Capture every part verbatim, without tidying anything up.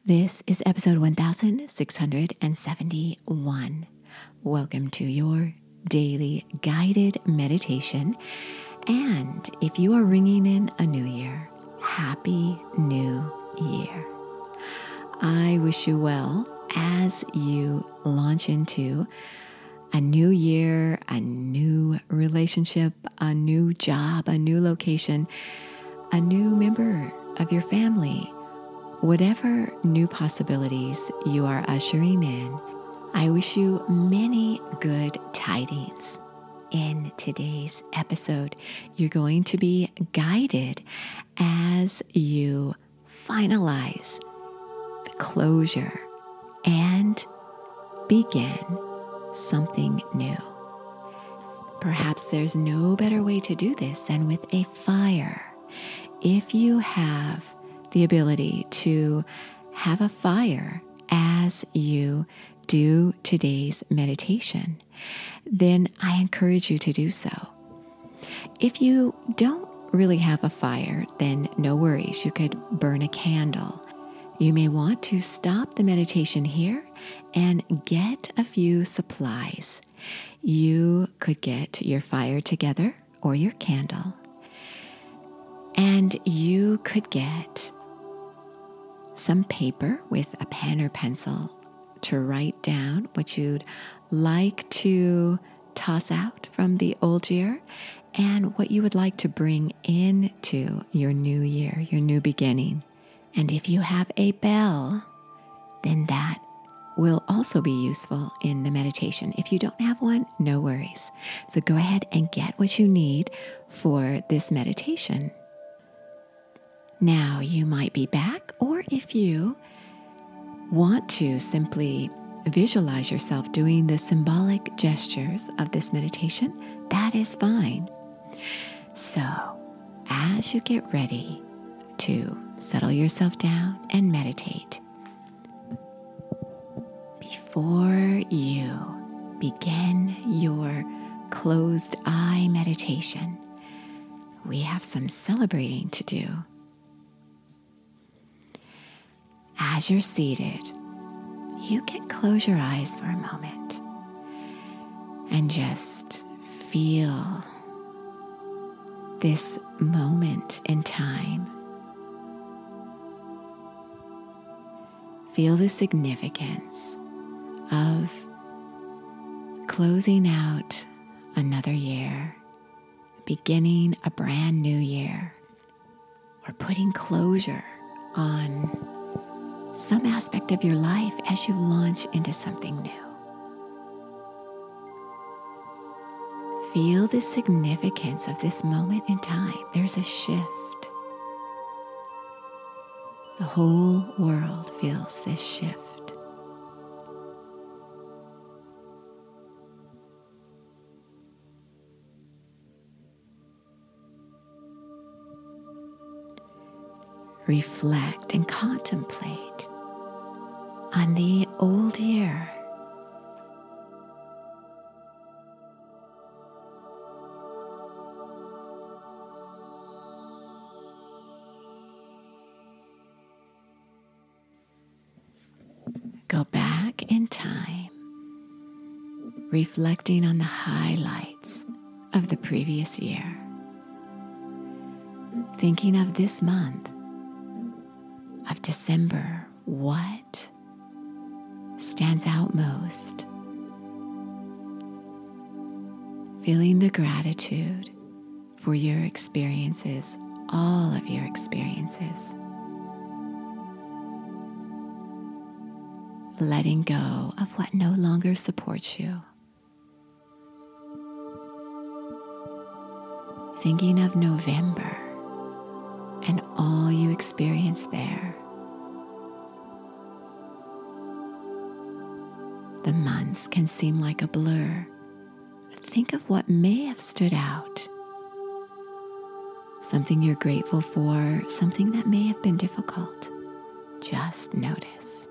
This is episode one thousand six hundred seventy-one. Welcome to your daily guided meditation. And if you are ringing in a new year, Happy New Year. I wish you well as you launch into a new year, a new relationship, a new job, a new location, a new member of your family. Whatever new possibilities you are ushering in, I wish you many good tidings. In today's episode, you're going to be guided as you finalize the closure and begin something new. Perhaps there's no better way to do this than with a fire. If you have the ability to have a fire as you do today's meditation, then I encourage you to do so. If you don't really have a fire, then no worries. You could burn a candle. You may want to stop the meditation here and get a few supplies. You could get your fire together or your candle, and you could get some paper with a pen or pencil to write down what you'd like to toss out from the old year and what you would like to bring into your new year, your new beginning. And if you have a bell, then that will also be useful in the meditation. If you don't have one, no worries. So go ahead and get what you need for this meditation. Now you might be back, or if you want to simply visualize yourself doing the symbolic gestures of this meditation, that is fine. So, as you get ready to settle yourself down and meditate, before you begin your closed eye meditation, we have some celebrating to do. As you're seated, you can close your eyes for a moment and just feel this moment in time. Feel the significance of closing out another year, beginning a brand new year, or putting closure on some aspect of your life as you launch into something new. Feel the significance of this moment in time. There's a shift. The whole world feels this shift. Reflect and contemplate on the old year. Go back in time, reflecting on the highlights of the previous year. Thinking of this month of December, what stands out most? Feeling the gratitude for your experiences, all of your experiences. Letting go of what no longer supports you. Thinking of November and all you experienced there. The months can seem like a blur. Think of what may have stood out. Something you're grateful for, something that may have been difficult. Just notice.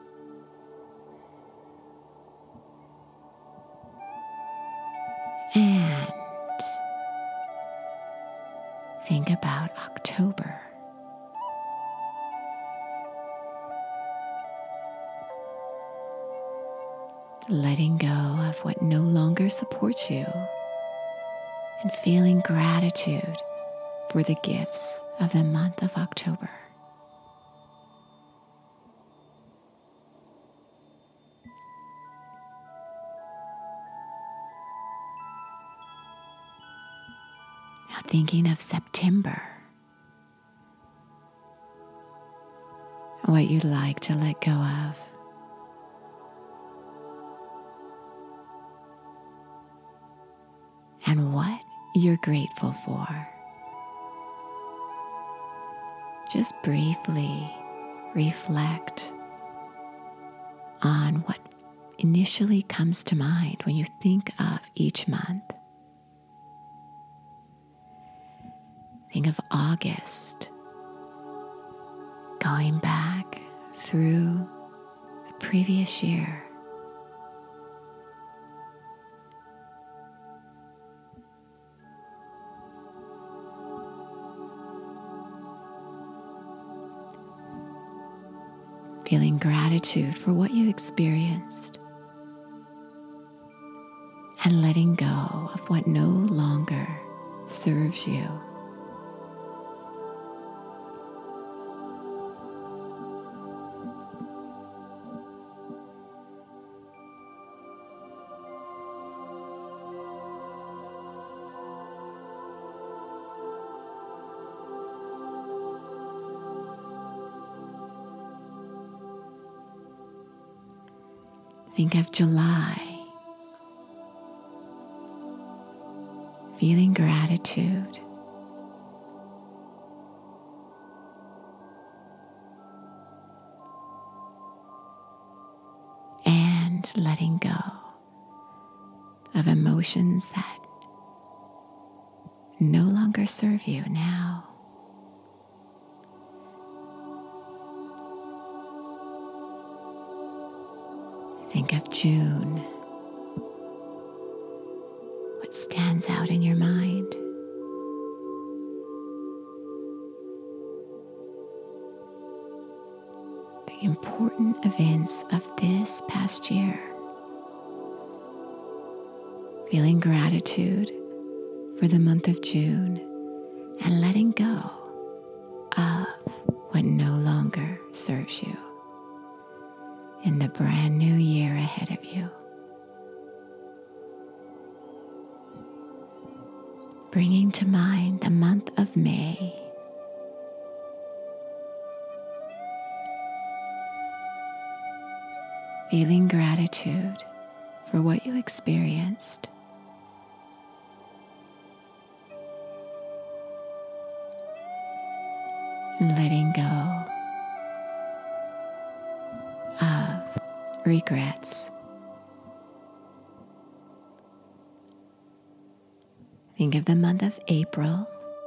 And think about October. letting go of what no longer supports you, and feeling gratitude for the gifts of the month of October. Now thinking of September, what you'd like to let go of. And what you're grateful for. Just briefly reflect on what initially comes to mind when you think of each month. Think of August, going back through the previous year. Feeling gratitude for what you experienced and letting go of what no longer serves you. Think of July, feeling gratitude. And letting go of emotions that no longer serve you now. Think of June. What stands out in your mind? The important events of this past year. Feeling gratitude for the month of June and letting go of what no longer serves you in the brand new year ahead of you. Bringing to mind the month of May. Feeling gratitude for what you experienced. And letting go of regrets. Think of the month of April.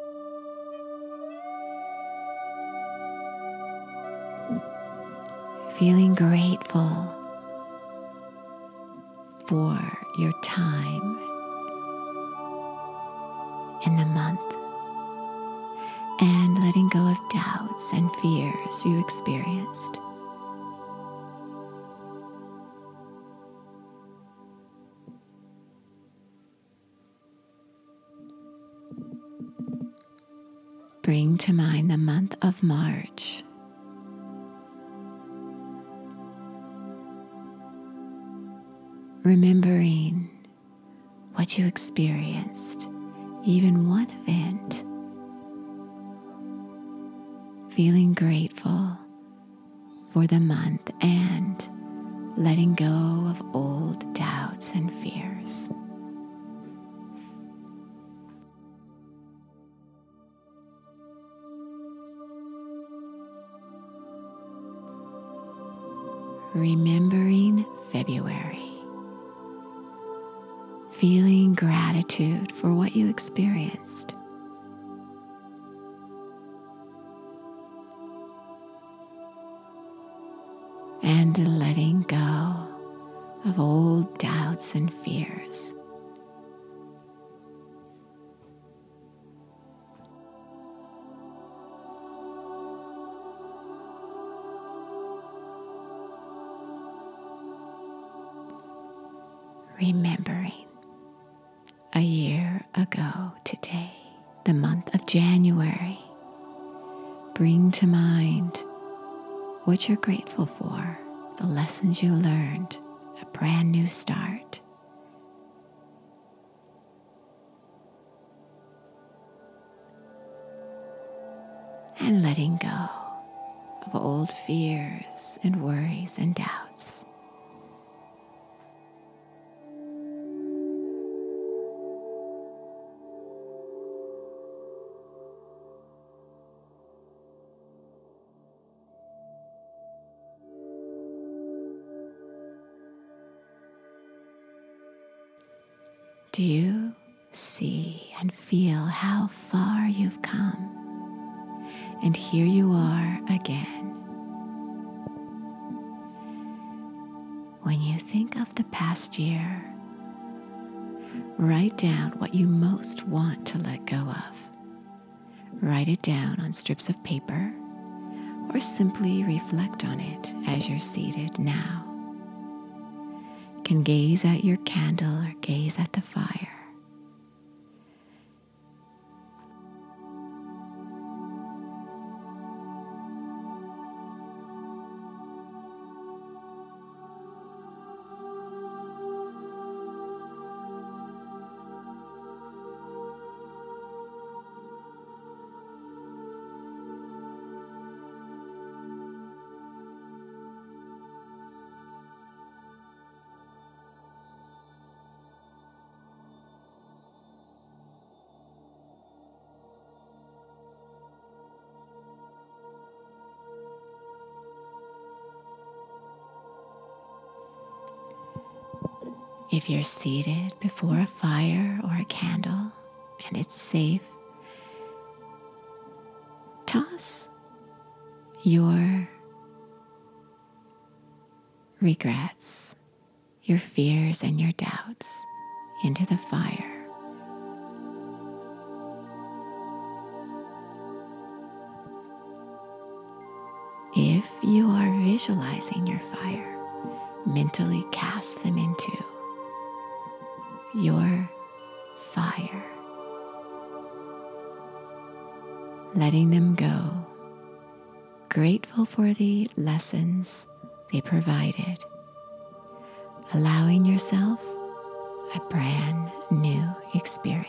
Feeling grateful for your time in the month and letting go of doubts and fears you experienced. Bring to mind the month of March. Remembering what you experienced, even one event. Feeling grateful for the month and letting go of old doubts and fears. Remembering February. Feeling gratitude for what you experienced. And letting go of old doubts and fears. remembering a year ago today, the month of January. Bring to mind what you're grateful for, the lessons you learned, a brand new start. And letting go of old fears and worries and doubts. Do you see and feel how far you've come? And here you are again. When you think of the past year, write down what you most want to let go of. Write it down on strips of paper or simply reflect on it as you're seated now. You can gaze at your candle or gaze at the fire. If you're seated before a fire or a candle and it's safe, toss your regrets, your fears, and your doubts into the fire. If you are visualizing your fire, mentally cast them into your fire, letting them go, grateful for the lessons they provided, allowing yourself a brand new experience.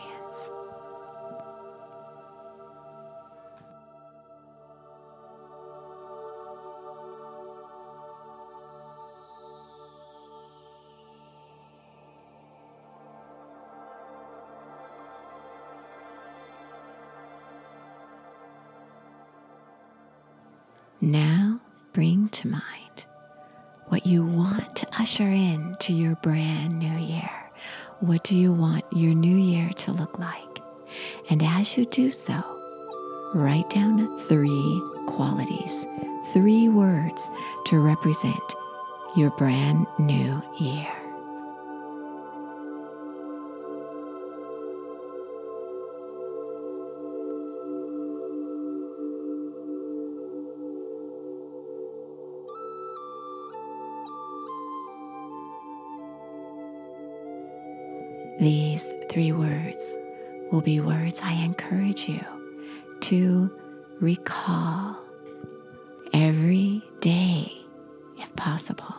Now bring to mind what you want to usher in to your brand new year. What do you want your new year to look like? And as you do so, write down three qualities, three words to represent your brand new year. These three words will be words I encourage you to recall every day if possible.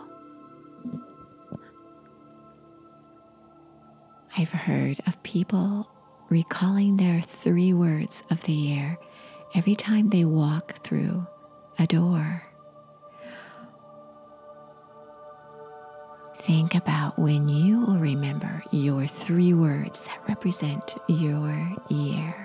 I've heard of people recalling their three words of the year every time they walk through a door. Think about when you will remember your three words that represent your year.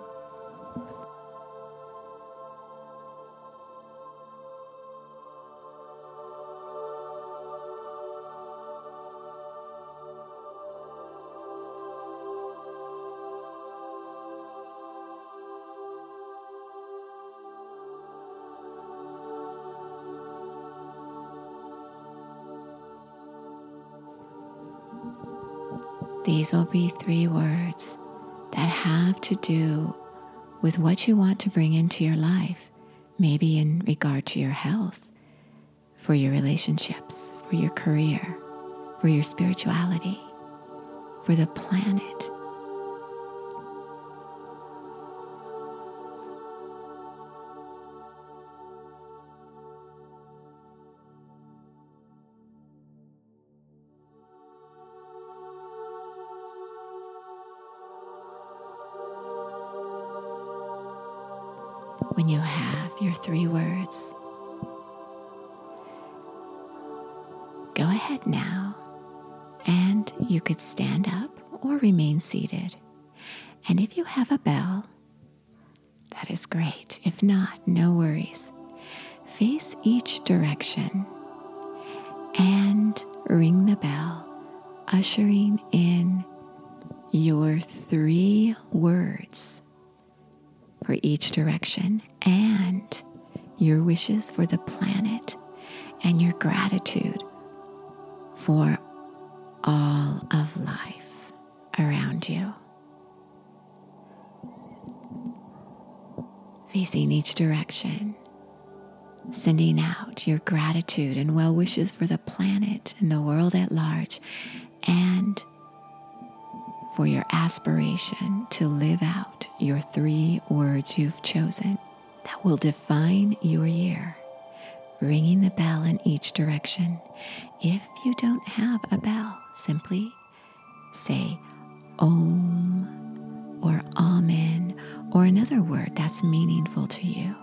These will be three words that have to do with what you want to bring into your life, maybe in regard to your health, for your relationships, for your career, for your spirituality. for the planet. When you have your three words, go ahead now, and you could stand up or remain seated. And if you have a bell, that is great. If not, no worries. Face each direction and ring the bell, ushering in your three words for each direction and your wishes for the planet and your gratitude for all of life around you. Facing each direction, sending out your gratitude and well wishes for the planet and the world at large, and for your aspiration to live out your three words you've chosen that will define your year. Ringing the bell in each direction. If you don't have a bell, simply say Om or Amen or another word that's meaningful to you.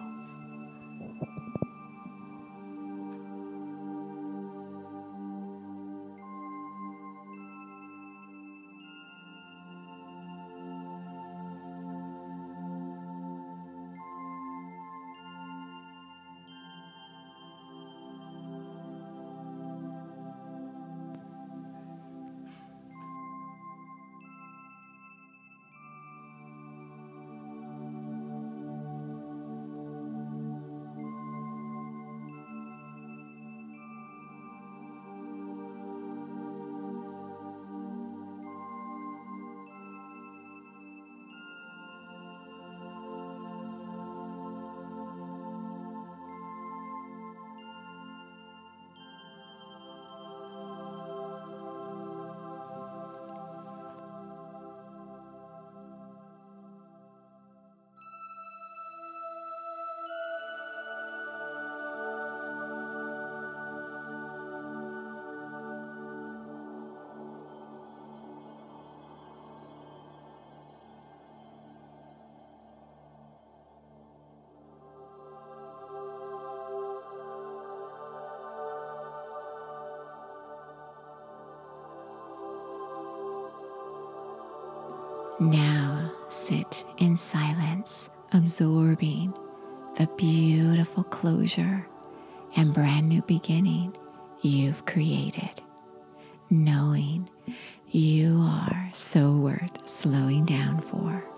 Now sit in silence, absorbing the beautiful closure and brand new beginning you've created, knowing you are so worth slowing down for.